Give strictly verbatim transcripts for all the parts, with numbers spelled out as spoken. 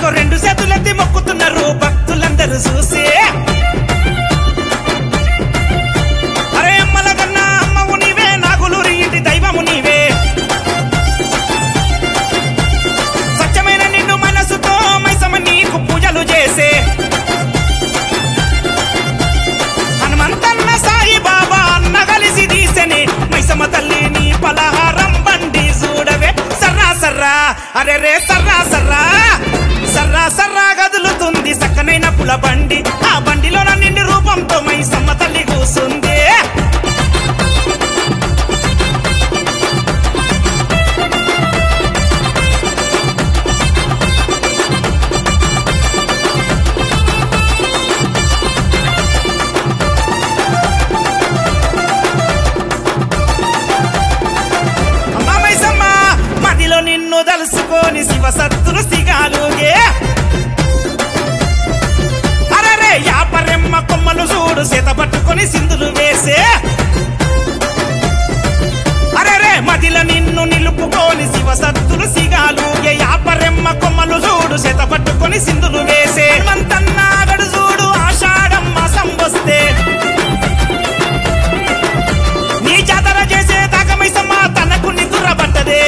అగో రెండు చేతులెత్తి మొక్కుతున్నారు భక్తులందరూ చూసి అరే అమ్మల కన్నా అమ్మవు నీవే నాగులూరి ఇంటి దైవము నీవే సత్యమైన నిన్ను మనసుతో మైసమ్మ నీకు పూజలు చేసే హనుమంతన్న సాయి బాబా అన్న కలిసి తీసెని మైసమ్మ తల్లి నీ పలహారం బండి చూడవే సర్రా సర్రా అరే రే సర్రా సర్రా సర్రా సర్రా గదులుతుంది సక్కనైన పుల బండి ఆ బండిలో నిండి రూపంతో మైసమ్మ తల్లి కూసుంది అమ్మా మైసమ్మ మదిలో నిన్ను దలుసుకొని శివ సత్తులు సిగాలుగే అరరే యాపరెమ్మ కొమ్మలు చూడు చేత పట్టుకొని సింధులు వేసే అరరే మదిలో నిన్ను నిలుపుకొని శివ సత్తులు సిగాలుగే యాపరెమ్మ కొమ్మలు చూడు చేత పట్టుకొని సింధులు వేసే హనుమంతన్న గడు చూడు ఆషాఢం మాసం వస్తే నీ జాతర చేసే దాకా మైసమ్మ తనకు నిద్ర పట్టదే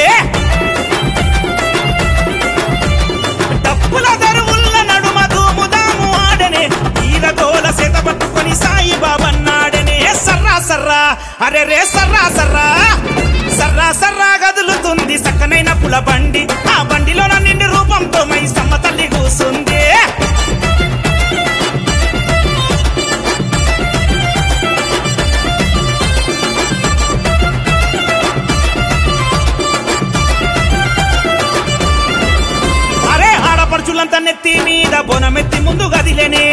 డప్పుల దరువుల్ల నడుమ దూముదాము ఆడనే ఈరగోల చేత పట్టుకొని సాయి బాబన్నాడనే సర్రా సర్రా అరే రే సర్రా సర్రా సర్రా సర్రా గదులుతుంది సక్కనైన పుల బండి ఆ బండిలో నిండి రూపంతో మైసమ్మ తల్లి కూసుంది అరే ఆడపడుచులంతా నెత్తి మీద బోనమెత్తి ముందు గదిలేనే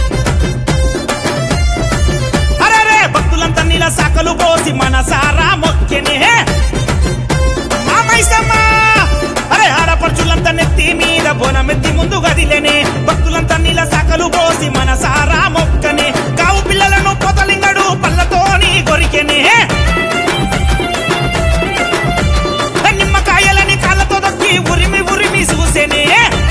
అరే భక్తులంతా నీల సాకలు పోసి మనసారా మొక్కెనే మా మైసమ్మ అరే ఆడపడుచులంతా నెత్తి మీద బోనమెత్తి ముందు గదిలేనే భక్తులంతా నీల సాకలు పోసి మనసారా మొక్కనే కావు పిల్లలను పొతలింగడు పళ్ళతోని గొరికెనే నిమ్మకాయలని కాళ్ళతో దొక్కి ఉరిమి ఉరిమి చూసేనే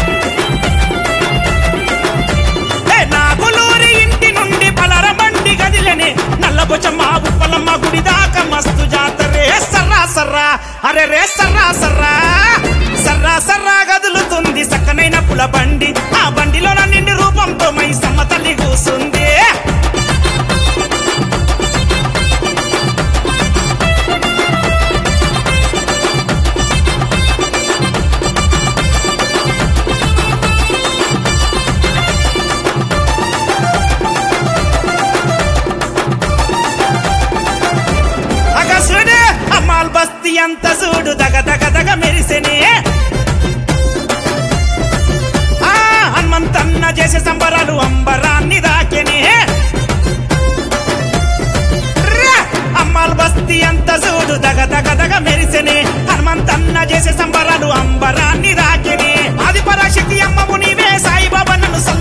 నాగులూరి ఇంటి నుండి పలర బండి గదిలేనే నల్లబొచ్చమ్మ ఉప్పలమ్మ గుడి దాకా మస్తు జాతరే సర్రా సర్రా అరే రే సర్రా సర్రా సర్రా సర్రా గదులుతుంది సక్కనైన పుల బండి ఆ బండిలో నిండి రూపంతో మైసమ్మ తల్లి కూసుంది అగసుడు అమ్మాల్ బస్తీ అంత చూడు దగ దగ దగ మెరిసెనే ఆ హనుమంతన్న చేసే సంబరాలు అంబరాన్ని దాకెనే అమ్మాల్ బస్తీ అంత చూడు దగ దగ దగ మెరిసెనే హనుమంతన్న చేసే సంబరాలు అంబరాన్ని దాకెనే ఆది పరాశక్తి అమ్మవు నీవే సాయిబాబా నన్ను